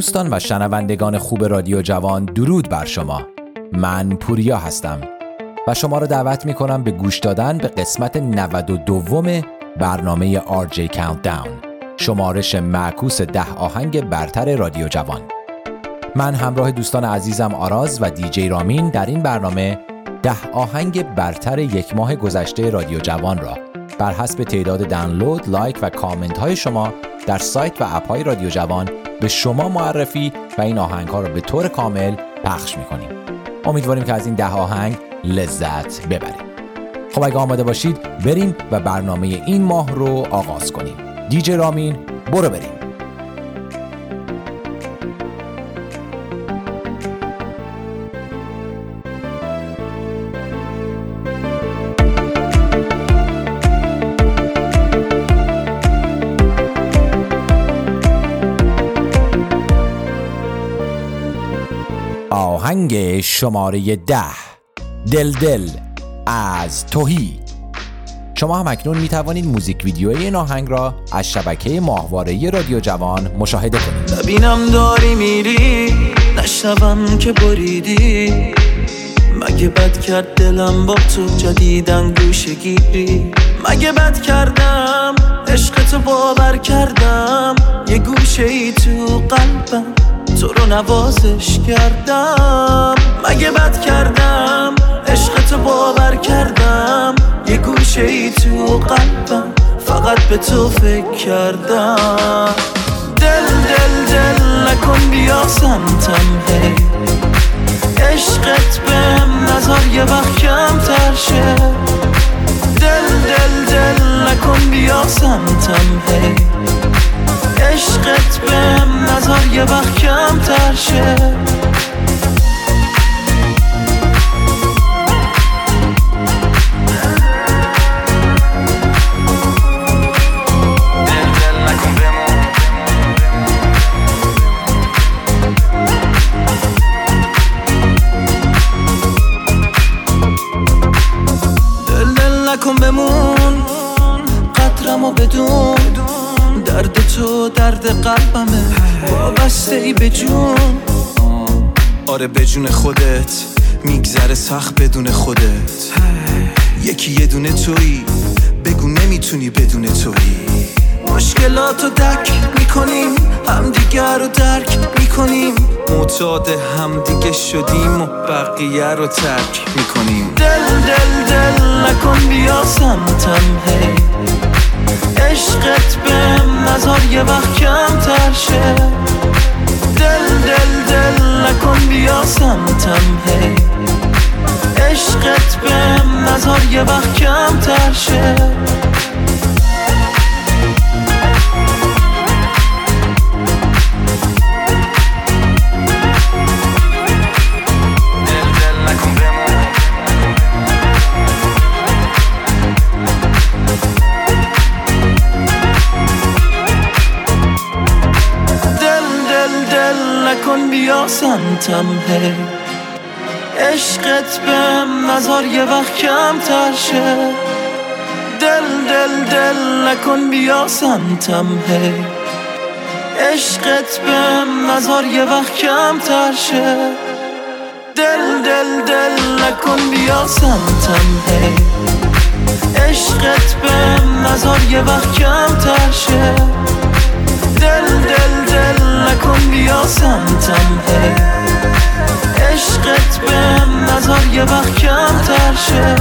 دوستان و شنوندگان خوب رادیو جوان، درود بر شما. من پوریا هستم و شما را دعوت می کنم به گوش دادن به قسمت 92 برنامه RJ Countdown، شمارش معکوس 10 آهنگ برتر رادیو جوان. من همراه دوستان عزیزم آراز و دیجی رامین در این برنامه 10 آهنگ برتر یک ماه گذشته رادیو جوان را بر حسب تعداد دانلود، لایک و کامنت های شما در سایت و اپ های رادیو جوان به شما معرفی و این آهنگ ها را به طور کامل پخش میکنیم. امیدواریم که از این 10 آهنگ لذت ببرید. خب اگه آماده باشید بریم و برنامه این ماه رو آغاز کنیم. دیجی رامین برو بریم. آهنگ شماره 10، دل دل از توهی. شما هم اکنون می توانید موزیک ویدیوی این آهنگ را از شبکه ماهواره رادیو جوان مشاهده کنید. ببینم داری میری، نشنوم که بریدی، مگه بد کرد دلم با تو جدیدن گوشه گیری؟ مگه بد کردم عشق تو باور کردم، یه گوشه ای تو قلبم تو رو نوازش کردم. مگه بد کردم عشق تو باور کردم، یه گوشه ای تو قلبم فقط به تو فکر کردم. دل دل دل نکن بیا سمتم، هی عشقت بهم نذار یه وقت کمتر شه. دل دل دل نکن بیا سمتم، هی عشقت بهم نذار یه وقت کمتر شه. نکن بمون قدرمو بدون، درد تو درد قلبمه، وابسته ای به جون. آره به جون خودت میگذره سخت بدون خودت، یکی یه دونه تویی، بگو نمیتونی بدون تویی. مشکلاتو دک میکنیم، همدیگه رو درک میکنیم، معتاد همدیگه شدیم و بقیه رو ترک میکنیم. دل دل دل نکن بیا سمتم، هی عشقت بهم نذار یه وقت کمتر شه. دل دل دل نکن بیا سمتم، هی عشقت بهم نذار یه وقت کمتر شه. بیا سمتم، هی عشقت بهم نذار یه وقت کمتر شه. دل دل دل نکن بیا سمتم، هی عشقت بهم نذار یه وقت کمتر شه. دل دل دل نکن بیا سمتم، هی عشقت بهم نذار یه وقت کمتر شه. دل دل دل نکن بیا سمتم، هی عشقت بهم نذار یه وقت کمتر شه.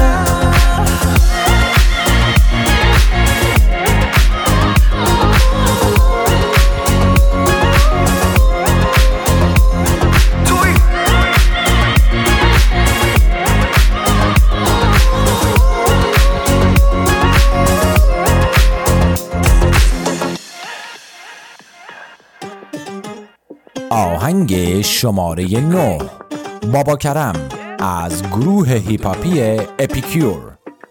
آهنگ شماره 9، بابا کرم از گروه هیپاپی اپیکیور.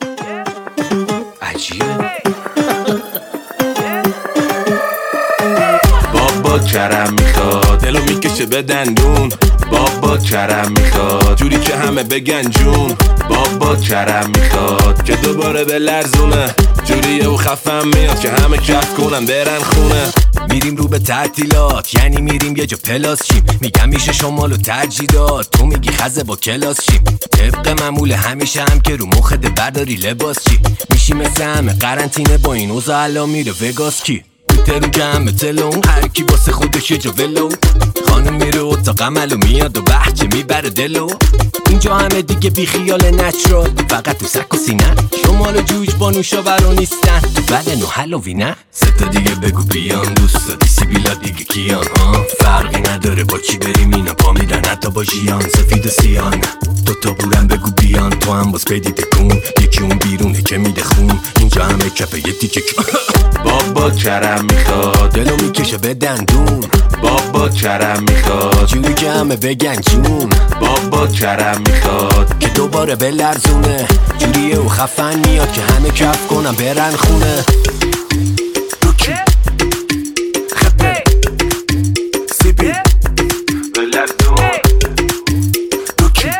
عجیبه. بابا کرم میخواد دلو میکشه به دندون، بابا کرم میخواد جوری که همه بگن جون، بابا کرم میخواد که دوباره به لرزونه، جوریه و خفم میاد که همه کف کنن برن خونه. میریم رو به تعطیلات، یعنی میریم یه جا پلاس شیم. میگم میشه شمالو ترجیح داد، تو میگی خزه با کلاس شیم. طبق معمول همیشه هم که رو مخت برداری لباس چی میشی مثل همه قرنطینه با این اوضاع الان میره وگاس کی ترون که همه تلون هر کی واسه خودش یه جا ولو. خانم میره اتاق عملو میاد و بحچه میبره دلو. اینجا همه دیگه بی خیال نچرال، فقط تو سک و سینه. شمال جوج با نوشاورا نیستن تو بدن و هلوی نه. ستا دیگه بگو بیان دوستا دیسی بیلا دیگه کیان ها. فرقی نداره با چی بریم اینا پا میرن حتی با جیان. سفید و سیان دوتا بورن بگو بیان، تو هم باز بدی تکون. یکی اون بیرونه که میده خون، اینجا همه کفه یه تیکه بابا کرم میخواد دلو میکشه به دندون. بابا کرم میخواد جوری که همه بگن جون. بابا کرم میخواد که دوباره بلرزونه، جوریه و خفن میاد که همه کف کنم برن خونه. روکی خپه سیپی بلرزون روکی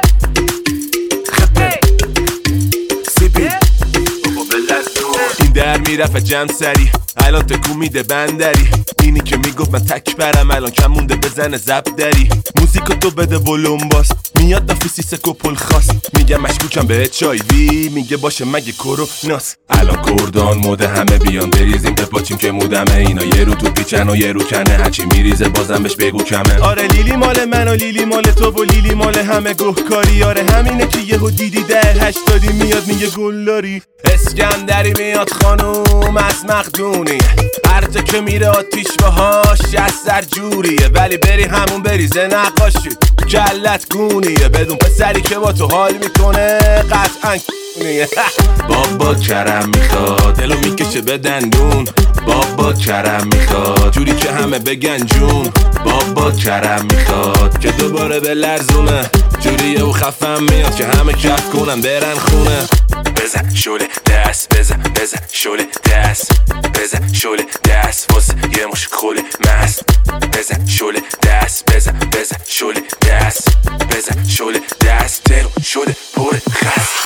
خپه سیپی بابا بلرزون. این در میرفت جمع سری الان تکون میده بندری. اینی که میگفت من تک برم الان کم مونده بزنه زب دری. موزیکا تو بده ولوم باس، میاد نافیسی سکو پل خواست. میگم مشکوکم به HIV، میگه باشه مگه کروناس. الان کردان موده همه بیان بریزیم بپاچیم که مودمه. اینا یه رو تو پیچن و یه رو کنه، هرچی میریزه بازم بهش بگو کمه. آره لیلی مال من و لیلی مال تو و لیلی مال همه گهکاری. آره همینه که یهو دیدی در 80 میاد میگه گلداری. اسکندری میاد خانوم از مقدونی، هر جا که میره آتیش باهاش از سر جوریه. ولی بری همون بریزه نقاشی کلت گونیه، بدون پسری که با تو حال میکنه قطعا کونیه. بابا کرم میخواد دلو میکشه به دندون. بابا کرم میخواد جوری که همه بگن جون. بابا کرم میخواد که دوباره به لرزونه، جوریه و خفم میاد که همه کف کنن برن خونه. بزن شوله دست بزن شوله دست بزن شوله دست واسه یه مش خوله مست. بزن شوله دست بزن شوله دست بزن شوله دست دلو شده پر خست.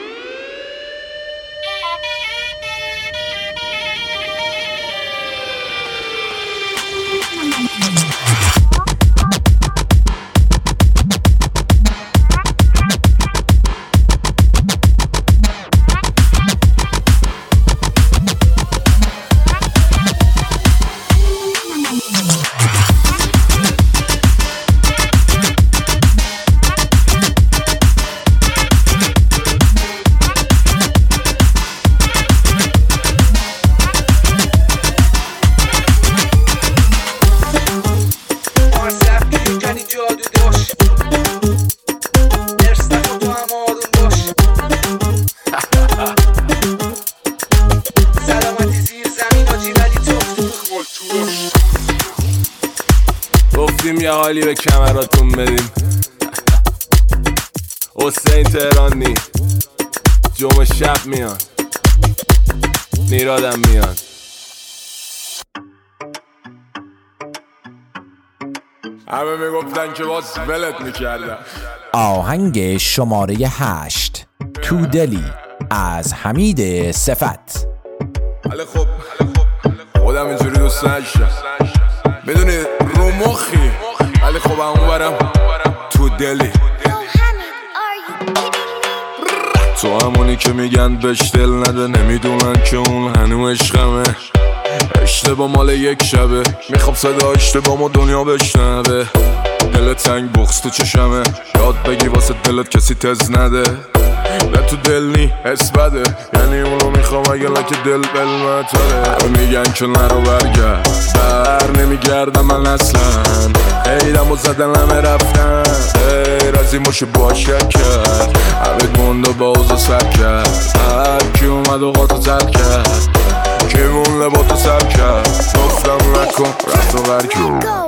گفتیم یه حالی به کمراتون بدیم. حسین تهرانی جمعه شب میان، میرادم میان. همه میگفتن که باز ولت میکردم. آهنگ شماره 8 تو دلی از حمید صفت. ولی خب خودم اینجوری دوست نداشتم، بدونی رو مخی. ولی خب همون برم تو دلی. تو همونی که میگن بهش دل نده، نمیدونن که اون هنوز عشقمه. اشتباه مال یک شبه، میخوام صدا اشتباه ما دنیا بشنوه. دل تنگ بغض تو چشمه، یاد بگی واسه دلت کسی تز نده. نه تو دل نی حس بده، یعنی اونو میخوام اگه لکه دل بلمتره. همه میگن که نرو برگرد، بر نمیگردم من اصلا. ایدم و زدن همه رفتن، غیر از این باشه باشه کرد. همه گنده با اوزا سر کرد، هر کی اومد و قاطو تر کرد. کی مونده با تو سر کرد، گفتم نکن رفت و برکن.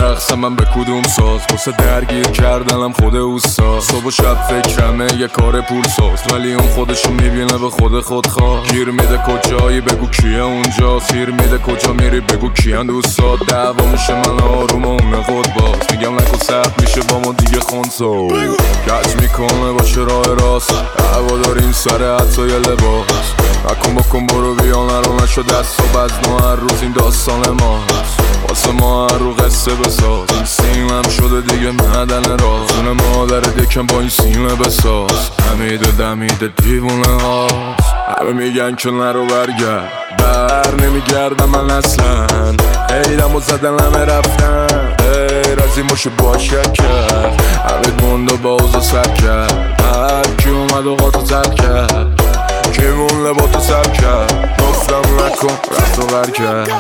رقصم من به کدوم ساز، واسه درگیر کردنم خود اوستا. صبح و شب فکرمه یه کار پول ساز، ولی اون خودشو میبینه به خود خواه. گیر میده کجایی بگو کیه اونجا، سیر میده کجا میری بگو کیان دوستات. دعوا میشه من آروم و اونه خود باز، میگم نکن سخت میشه با ما دیگه خونسا. کج میکنه باشه راه راست، هوا داریم سر حتی یه لباس. نکن بکن برو بیا نرو نشو دست و بزن و هر روز این داستان ماست. واسه ما هر رو قصه بساز، این سینم شده دیگه معدن راز. اون مادر دکم با این سینه بساز، همیده دمیده دیوونه هاست. همه میگن که نرو برگرد، بر نمیگردم من اصلا. ایرم و زدن همه رفتن، غیر از این باشه باشد کرد. همه موند و باز سر کرد، هر کی اومد و قاطو تر کرد. کی مون لباتو سر کرد، گفتم نکن رفت و بر کرد.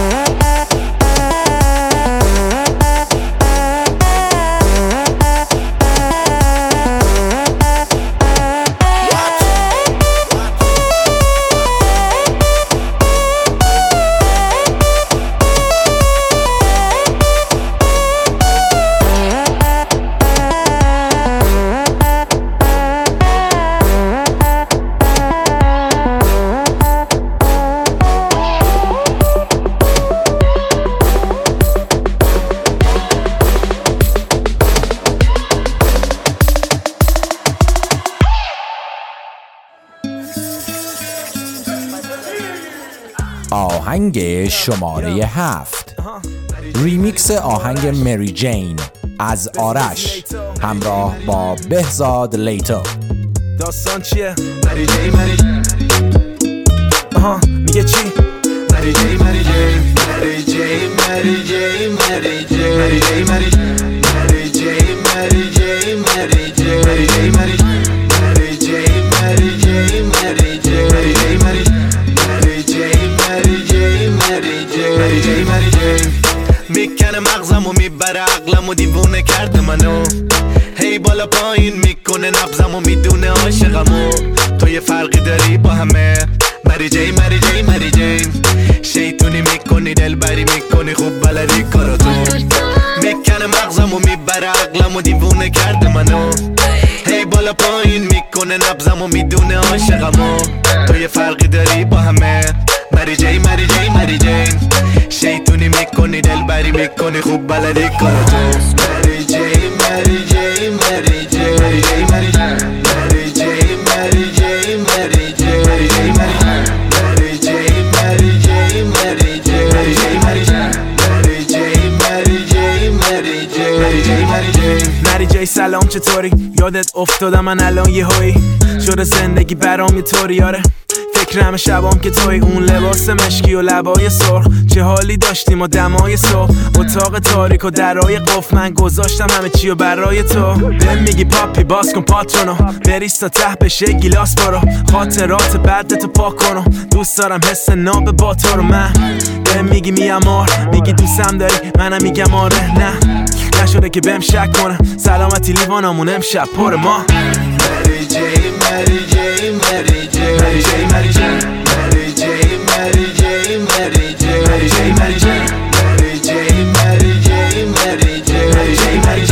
آهنگ شماره 7، ریمیکس آهنگ مری جین از آرش همراه با بهزاد لیتو. داستان چیه؟ مری جین میگه چی؟ مری جین مری جین مری جین مری جین مری جین مری جین مری جین مری جین مری جین مری جین مری جین مری جین مری جین مری جین مری جین میکنه مغزمو میبره عقلمو دیوونه کرده منو. هی بالا پایین میکنه نبضمو میدونه عاشقمو. تو یه فرقی داری با همه، مری جین مری جین مری جین. شیطونی میکنی دلبری میکنی خوب بلدی کاراتو. میکنه مغزمو میبره عقلمو دیوونه کرده منو. هی بالا پایین میکنه نبضمو میدونه عاشقمو. تو یه فرقی داری با همه، مری جین مری جین مری جین. شیطونی میکنی دلبری میکنی خوب بلدی کاراتو. مری جین مری جین مری جین مری جین مری جین مری جین مری جین مری جین مری جین مری جین مری جین مری جین مری جین مری جین مری جین مری جین مری جین. مری جین سلام چطوری؟ یادت افتادم من الان یه هایی شده زندگی برام یه طوری. آره فکرم شبام که توی اون لباس مشکی و لبای سرخ، چه حالی داشتیم و دمای صبح. اتاق تاریک و درای قفل، من گذاشتم همه چی و برای تو. بهم میگی پاپی باز کن پاترونو، بریز تا ته بشه گیلاس برو. خاطرات بعدتو پاک کنو، دوست دارم حس ناب با تو رو. من بهم میگی میامار، میگی دوستم داری، منم میگم آره. نه نشده که بهم شک کنم، سلامتی لیوانمون امشب پر ما. مری جین مری جین مری جین مری جین مری جین مری جین مری جین مری جین مری جین مری جین مری جین مری جین مری جین مری جین مری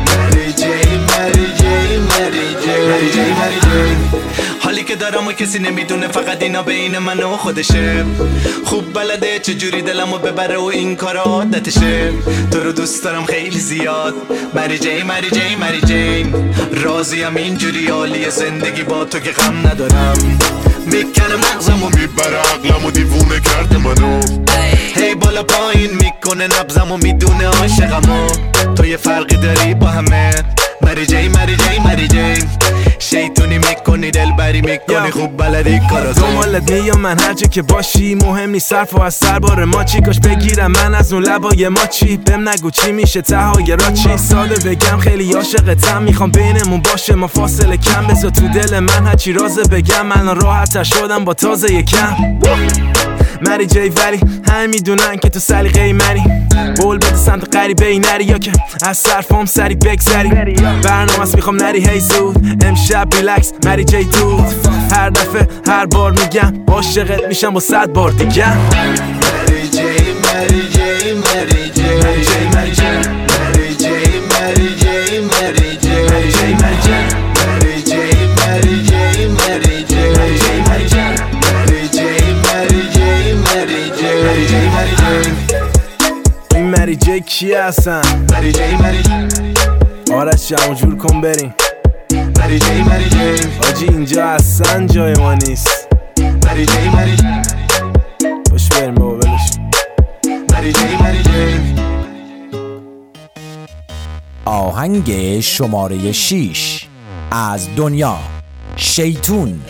جین مری جین مری جین مری جین مری جین. حالی که دارم و کسی نمیدونه، فقط اینا بین من و خودشه. خوب بلده چجوری دلمو ببره و این کار عادتشه. تو رو دوست دارم خیلی زیاد، مری جین مری جین مری جین. راضیم اینجوری عالیه زندگی با تو که غم ندارم. میکنه مغزمو میبره عقلمو دیوونه کرده منو. هی بالا پایین میکنه نبضمو میدونه عاشقمو. تو یه فرقی داری با همه، مری جین مری جین مری جین. شیطونی میکنی دلبری میکنی خوب بلدی کاراتو. دنبالت میام من هر جا که باشی، مهم نیست صرف و از سربار ما چی. کاش بگیرم من از اون لبای ما چی. بهم نگو چی میشه تهای را چی. ساده بگم خیلی عاشقتم، میخوام بینمون باشه ما فاصله کم. بذار تو دل من هرچی رازه بگم، من راحت شدم با تازه یکم. مری جی ولی همه میدونن که تو سلیقه منی. بول بده سمت غریبه ای نری، یا که از صرفام سری بگذری. برنامه‌ست میخوام نری هی زود، امشب ریلکس مری جی دود. هر دفعه هر بار میگم عاشقت میشم با 100 بار دیگه. مری جی مری جی مری جی مری جی مری جی هستن. مری جی مری آرش جمع جور کن بریم. مری جی مری جی آجی اینجا اصلا جای ما نیست. مری جی مری باش بریم بابا ولش. مری جی مری جی. آهنگ شماره 6 از دنیا، شیطون.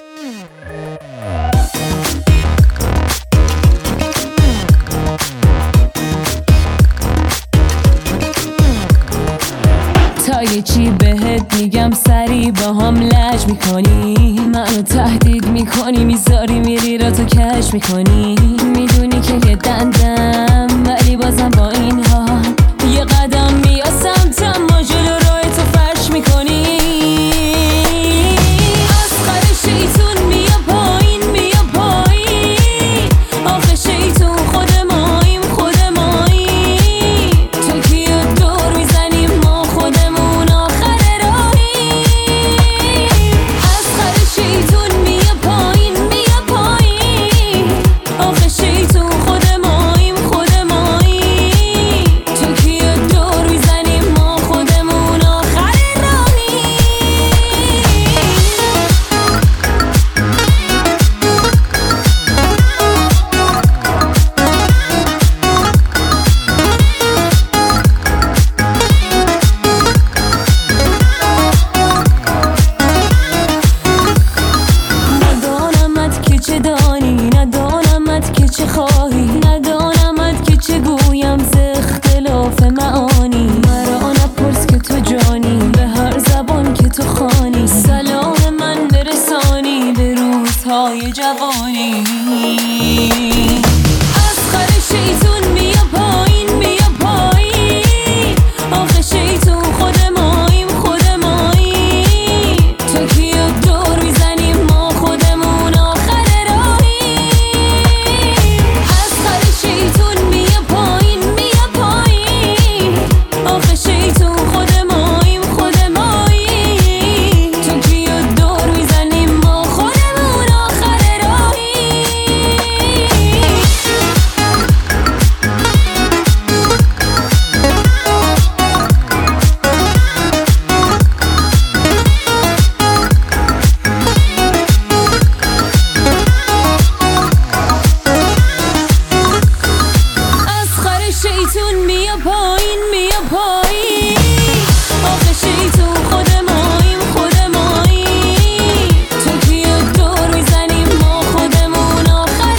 تا یه چی بهت میگم سری با هم لج میکنی، منو تهدید میکنی، میذاری میری را تو کش میکنی. میدونی که یه دندم ولی بازم با این حال یه قدم میاسم تما جلو راه تو فرش میکنی. اسخر شیطون میا پایین میا پایین، آخه شیطون خود ماییم خود ماییم. تو کیو دور میزنیم ما خودمون آخر راهیم. اسخر شیطون میا پایین میا پایین، آخه شیطون خود ماییم خود ماییم. تو کیو دور میزنیم ما خودمون آخر راهیم. ندانمت که چه دانی، ندانمت که چه خواهی، ندانمت که چه گویم ز اختلاف معانی. مرا نپرس که تو جانی، به هر زبان که تو خوانی. سلام من برسانی به روزهای جوانی. اسخر شیطون میا پایین میا پایین، آخه شیطون خود ماییم خود ماییم. تو کیو دور میزنیم ما خودمون آخر راهیم. اسخر شیطون میا پایین میا پایین، آخه شیطون خود ماییم خود ماییم. تو کیو دور میزنیم ما خودمون آخر راهیم. اسخر شیطون میا پایین میا پایین، آخه شیطون خود ماییم خود ماییم. تو کیو دور میزنیم ما خودمون آخر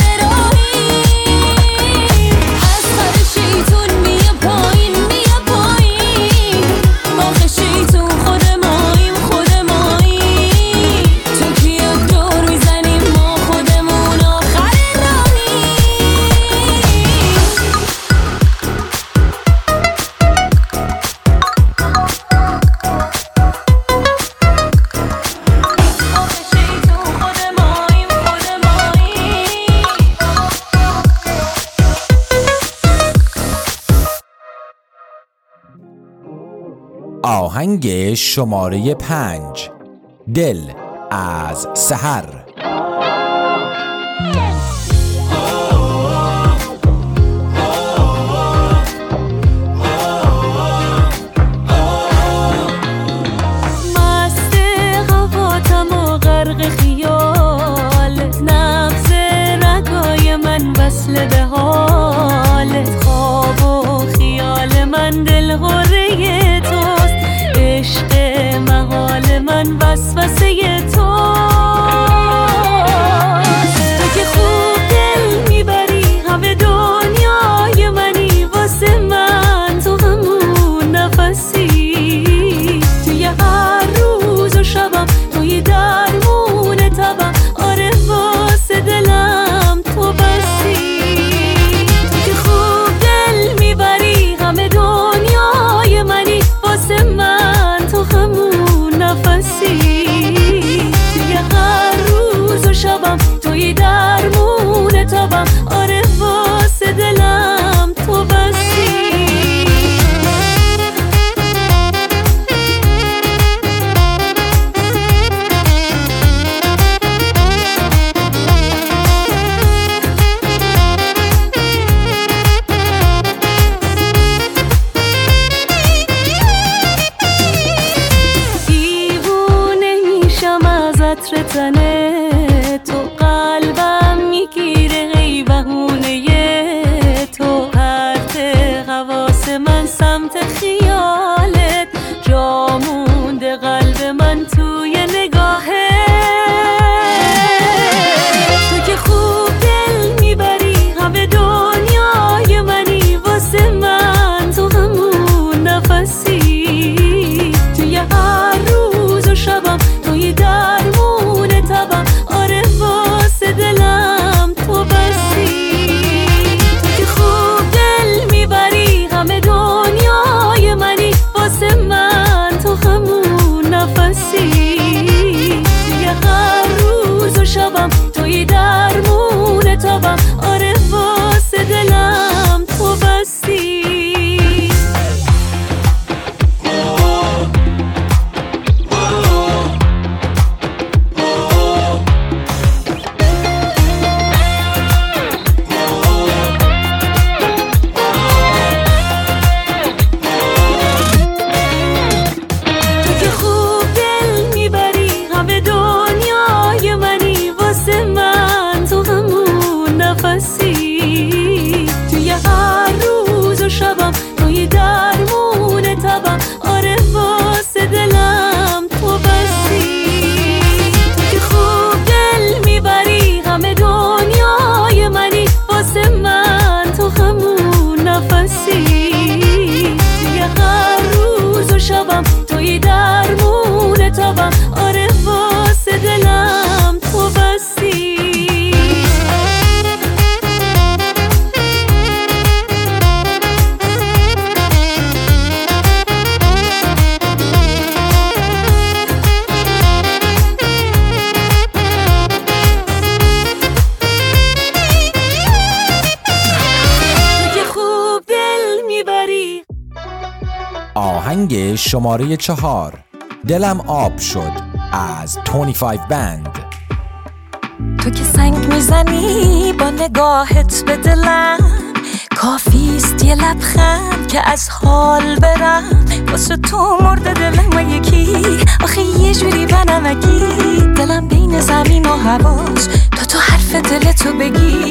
راهیم. اسخر شیطون میا پایین میا پایین، آخه شیطون خود ماییم خود ماییم. تو کیو دور میزنیم ما خودمون آخر راهیم. آخه شیطون خود ماییم خود ماییم. آهنگ شماره 5 دل از سحر. مست قواتم و غرق خیالت، نبض رگای من وصل به حالت. خواب و خیال من دل غره توست، عشق محال من وسوسه توست. تو که خوب دل میبری همه دنیای منی، واسه من تو همون نفسی. توی هر روز و شبم توی درمون تبم، آره واسه دلم تو بسی. تو که خوب دل میبری همه دنیای منی، واسه من تو همون نفسی. عطر تنه تو قلبم میگیره ای بهونه تو پرت حواس من سمت خیالت جا مونده قلب من توی نگاهه تو که خوب دل میبری همه دنیای منی واسه من تو همون نفسی توی هر روز و شبم توی درمون تبم آره واسه دلم تو بسی تو که خوب دل میبری همه دنیای منی واسه من تو همون نفسی توی هر روز و شبم توی درمون تبم آره واسه دلم تو بسی توی هر روز و شبم توی درمون تبم آره واسه دلم تو بسی تو که خوب دل میبری همه دنیای منی واسه من تو همون نفسی توی هر روز و شبم توی درمون تبم آره واسه دلم تو بسی آهنگ شماره 4 دلم آب شد از 25 بند. تو که سنگ میزنی با نگاهت به دلم کافیست یه لبخند که از حال برم واسه تو مرده دلم یکی آخه یه جوری بنمکی دلم بین زمین و هواست تو حرف دلتو بگی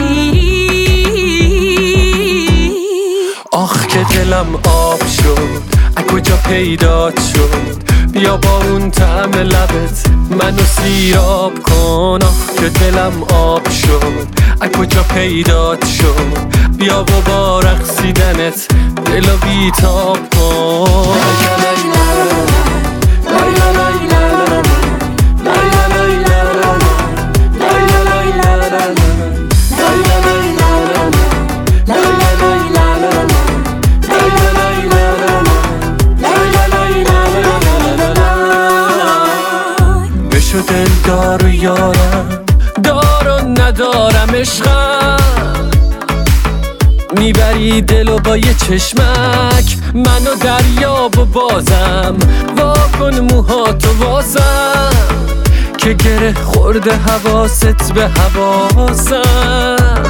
آخ که دلم آب شد از کجا پیدات شد بیا با اون طعم لبت منو سیراب کن آخ که دلم آب شد از کجا پیدات شد بیا و با رقصیدنت دلو بیتاب کن دلدار و یارم دار و ندارم عشقم میبری دلو با یه چشمک منو دریاب و بازم واکن موهاتو وازم که گره خورده حواست به حواسم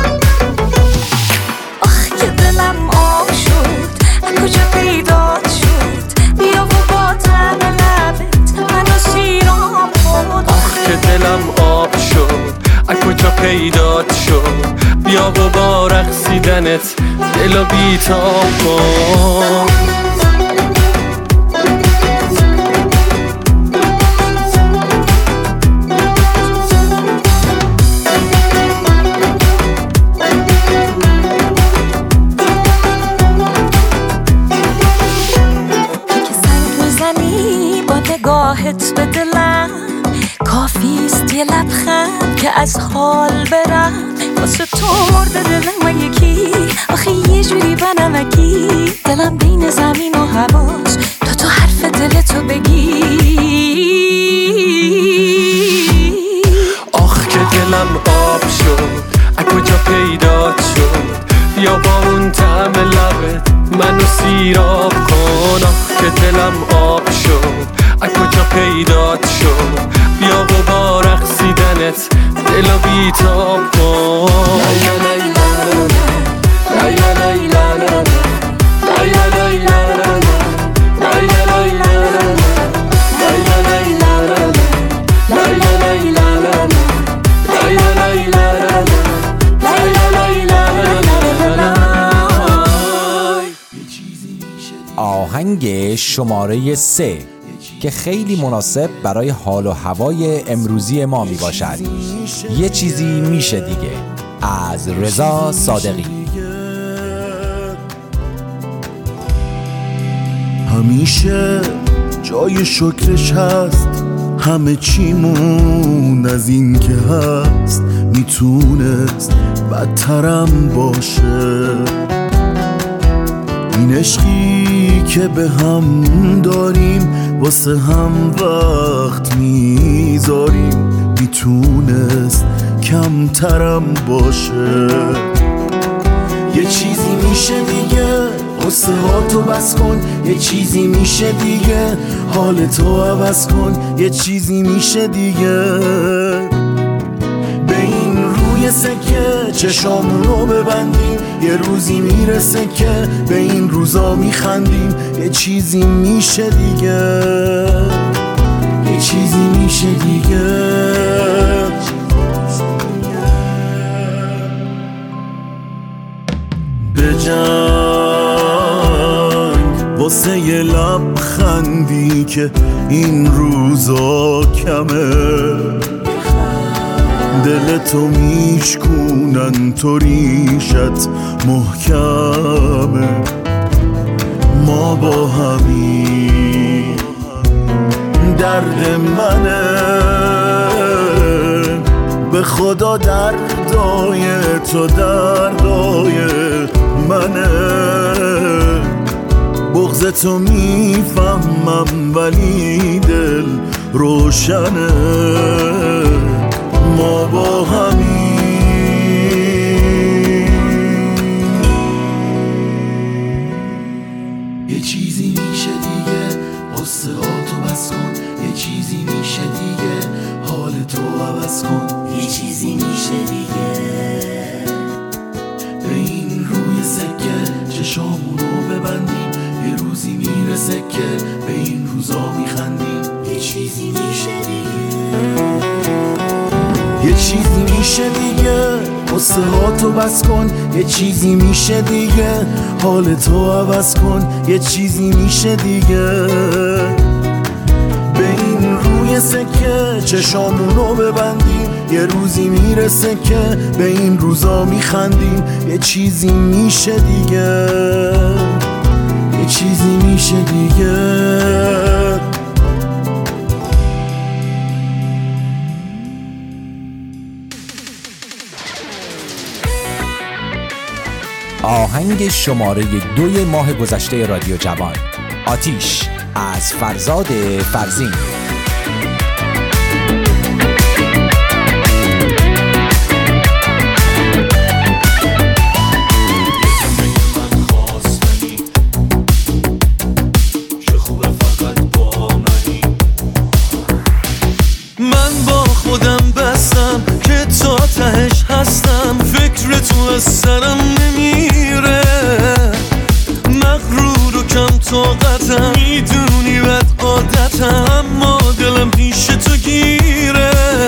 آخ که دلم آب شد از کجا پیدات شد بیا و با طعم لبت منو سیراب کن آخ که دلم آب شد از کجا پیدات شد بیا و با رقصیدنت دلو بیتاب کن نگاهت به دلم کافیست یه لبخند که از حال برم واسه تو مرده دلم یکی آخه یه جوری بنمکی دلم بین زمین و هواست تو حرف دلتو بگی آخ که دلم آب شد از کجا پیدات شد بیا با اون طعم لبت منو سیراب کن آخ که دلم آب شد از کجا پیدات شد بیا و با رقصیدنت دلو بیتاب کن آهنگ شماره 3 که خیلی مناسب برای حال و هوای امروزی ما می باشد. یه چیزی میشه دیگه، از رضا صادقی. همیشه جای شکرش هست، همه چیمون از این که هست میتونست بدترم باشه. این عشقی که به هم داریم واسه هم وقت میذاریم میتونست کمترم باشه. یه چیزی میشه دیگه، قصه ها تو بس کن. یه چیزی میشه دیگه، حال تو عوض کن. یه چیزی میشه دیگه، به این روی سکه چشامونو ببندیم. یه روزی میرسه که به این روزا میخندیم. یه چیزی میشه دیگه، یه چیزی میشه دیگه. بجنگ واسه یه لبخندی که این روزا کمه. دلتو میشکونن تو ریشت محکمه. ما با همین درد منه، به خدا دردای تو دردای منه. بغض تو میفهمم ولی دل روشنه. ما با همین یه چیزی میشه دیگه، قصه ها تو بس کن. یه چیزی میشه دیگه، حال تو عوض کن. یه چیزی میشه دیگه، به این روی سکه چشامونو ببندیم. یه روزی میرسه که به این روزا میخندیم. یه چیزی میشه دیگه، یه چیزی میشه دیگه، قصه ها تو بس کن. یه چیزی میشه دیگه، حال تو عوض کن. یه چیزی میشه دیگه، به این روی سکه چشامونو ببندیم. یه روزی میرسه که به این روزا میخندیم. یه چیزی میشه دیگه، یه چیزی میشه دیگه. آهنگ شماره 2 ماه گذشته رادیو جوان، آتیش از فرزاد فرزین. من با خودم بستم که تا تهش هستم. فکر تو از سرم نمیره، مغرور و کم طاقتم. میدونی بد عادتم، اما دلم پیش تو گیره.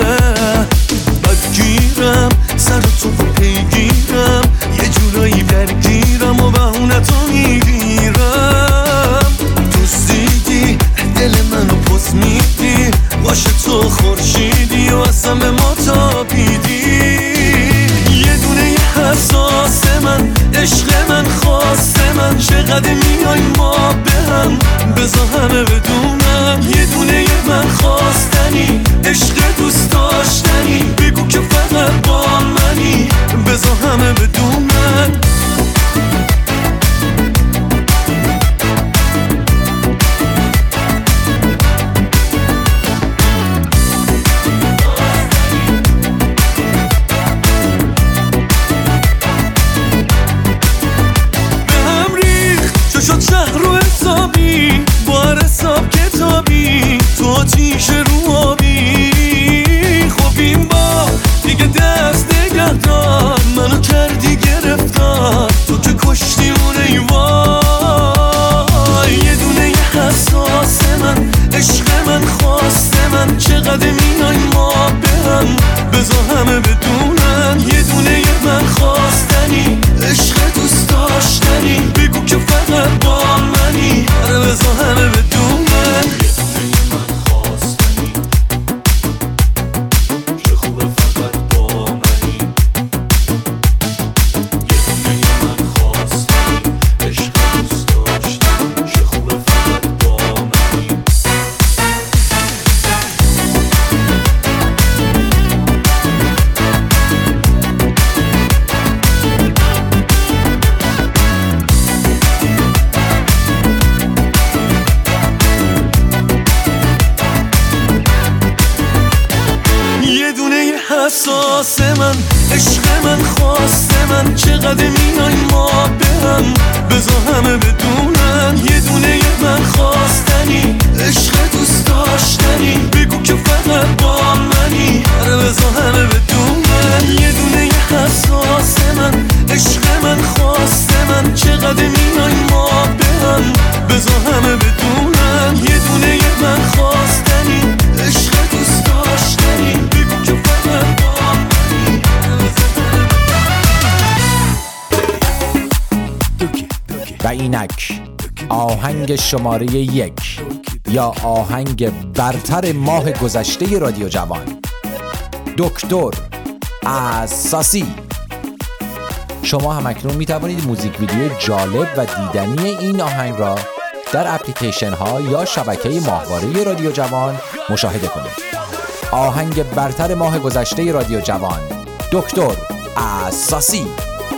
بدگیرم سر تو پیگیرم، یه جورایی درگیرم و بهونتو میگیرم. دوستیدی دل منو پس میدی، باشه تو خورشیدی و اصلا به ما تابیدی. یه دونه حساس من، عشق من، خواست من. چقدر میای ما به هم، بذار همه بدونم. یه دونه من خواستنی، عشق دوست داشتنی. بگو که فقط با منی، بذار همه بدونم. شد شهر رو حسابی، حساس من، عشق من، خواست من، چقدر میای ما برم بذار همه بدونن یه دونه من خواستنی، عشق دوست داشتنی، بگو که فقط با منی، آره بذار همه بدونن یه دونه حساس من، عشق من، خواست من، چقدر میای ما برم بذار همه بدونن یه دونه من خواستنی، عشق دوست داشتنی، بگو که فقط با منی. و اینک آهنگ شماره 1 یا آهنگ برتر ماه گذشته رادیو جوان، دکتر از ساسی. شما هم اکنون می توانید موزیک ویدیو جالب و دیدنی این آهنگ را در اپلیکیشن ها یا شبکه ماهواره رادیو جوان مشاهده کنید. آهنگ برتر ماه گذشته رادیو جوان، دکتر از ساسی.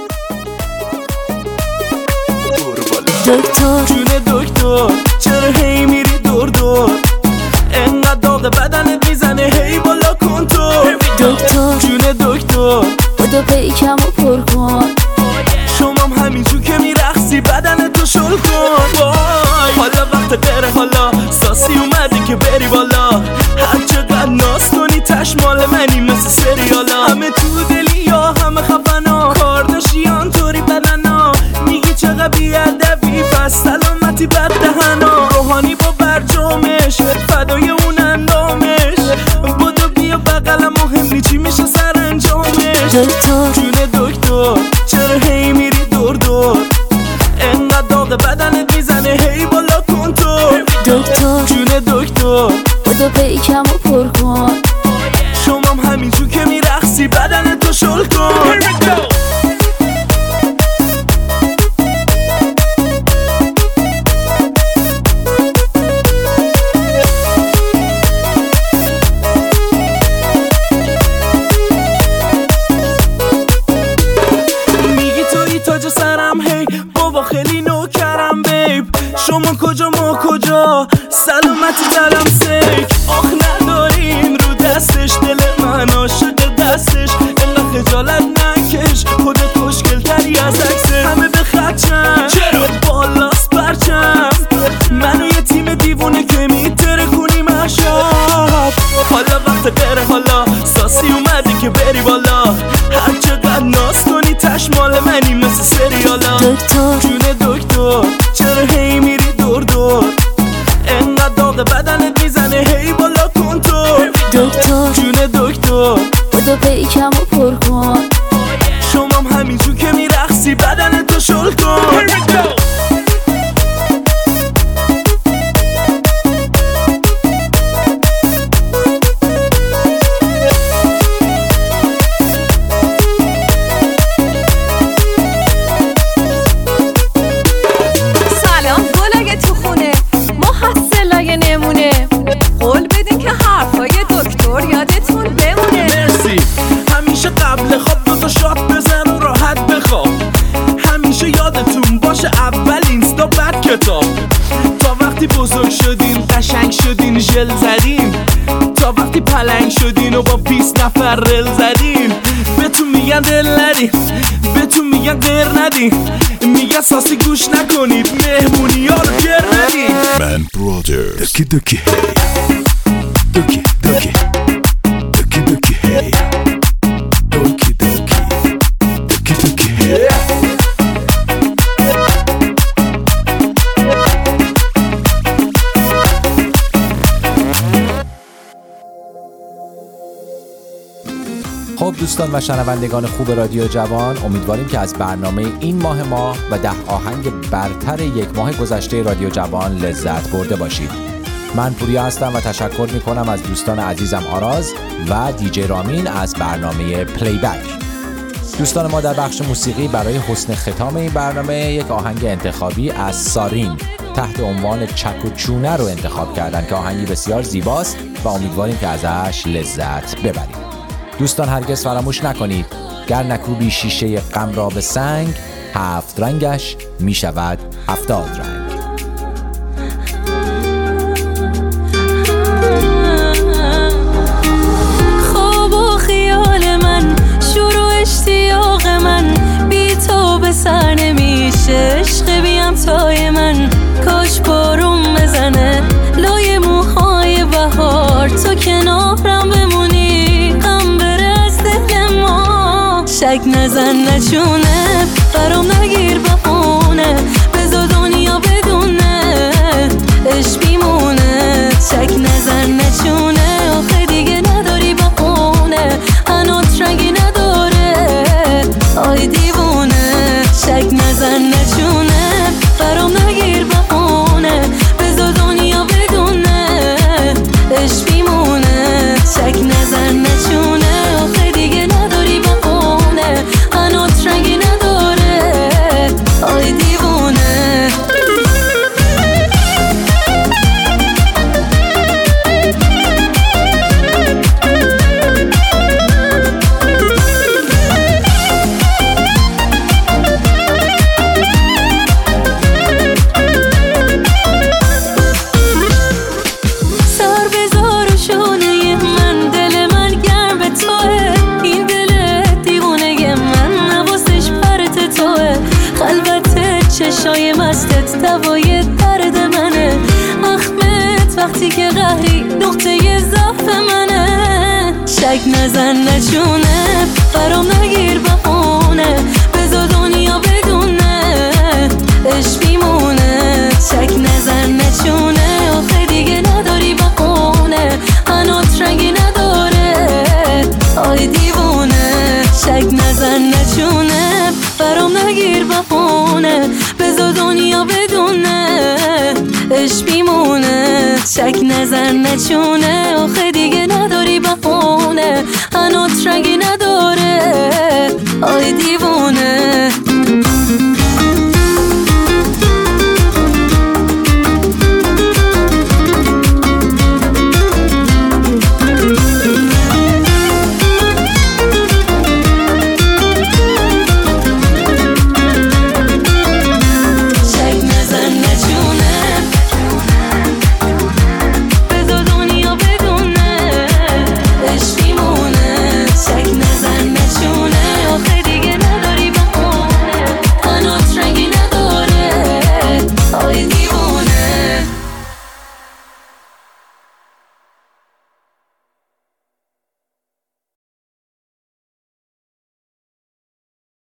دکتر جون دکتر چرا هی میری دور دور، انقدر داغ بدنت میزنه هی بالا کن تو. دکتر جون دکتر بودو پیکم و پر کن، شمام همینجور که میرقصی بدنتو شل کن. وای حالا وقت غیره، حالا ساسی اومده که بری بالا، هر چقدر ناز کنی تشمال منی مثل سریالا، همه تو دلی یا همه خفنا، کارداشیان طوری بدنا، میگی چقدر بیادبی پس سلامتی بد دهنا، روحانی با برجامش فدای اون اندامش، بودو بیا بقلم مهم چی میشه سرانجامش. دکتر جون دکتر چرا هی میری دور دور، انقدر داغ بدنت میزنه هی بالا کن تو. دکتر جون دکتر بودو پیکم و پر کن، شمام همینجور که میرقصی بدنتو شل کن. شما کجا ما کجا سلامتی دلم سیک، آخ نداریم رو دستش دل من عاشق دستش، انقدر خجالت نکش خودت خوشگل تری از عکسه، همه به خدشن چرا بالاست پرچم، منو یه تیم دیوونه که میتره کنیم عشب، حالا وقت غیره، حالا ساسی اومده که بری بالا، هر چقدر ناز کنی تشمال منی مثل سریالا. دکتر جون دکتر چرا هی میری دور دور، انقدر داغ بدنت میزنه هی بالا کن تو. دکتر جون دکتر بودو پیکم و پر کن، شمام همینجور که میرقصی بدنتو شل کن. قبل خواب دوتا شات بزن و راحت بخواب، همیشه یادتون باشه اول اینستا بعد کتاب، تا وقتی بزرگ شدین قشنگ شدین ژل زدین، تا وقتی پلنگ شدین و با 20 نفر رل زدین، بهتون میگن دل ندین، بهتون میگن غیر ندین، میگن ساسی گوش نکنید مهمونی ها رو گر ندین. من برادر دکی دکی هی دکی دکی دکی دکی هی دوکی دوکی دوکی دوکی هی. خب دوستان و شنوندگان خوب رادیو جوان، امیدواریم که از برنامه این ماه و 10 آهنگ برتر یک ماه گذشته رادیو جوان لذت برده باشید. من پوریا هستم و تشکر میکنم از دوستان عزیزم آراز و دیجی رامین از برنامه پلی بک. دوستان ما در بخش موسیقی برای حسن ختام این برنامه یک آهنگ انتخابی از سارین تحت عنوان چک و چونه رو انتخاب کردن که آهنگی بسیار زیباست و امیدواریم که ازش لذت ببرید. دوستان هرگز فراموش نکنید گر نکوبی شیشه غم را به سنگ، 7 رنگش می شود 70 رنگ. خواب و خیال من نزن نچونه برام نگیر بخونه بذار دنیا بدونه عشق میمونه شک نزن نچونه آخه دیگه نداری بخونه هنوز رنگی نداره آی دیوونه شک نزن نچونه برام نگیر بخونه بذار دنیا بدونه عشق میمونه شک نزن نچونه آخه دیگه نداری بخونه هنوز رنگی نداره آی دیوونه چشای مستت دوای درد منه اخمت وقتی که قهری نقطه ضعف منه شک نزن نچونه برام نگیر بخونه بذار دنیا بدونه عشق میمونه شک نزن نچونه آخه دیگه نداری بخونه هنوز رنگی نداره آی دیوونه شک نزن نچونه برام نگیر بخونه بذار دنیا بدونه عشق میمونه شک نزن نچونه آخه دیگه نداری بخونه هنوز رنگی نداره آی دیوونه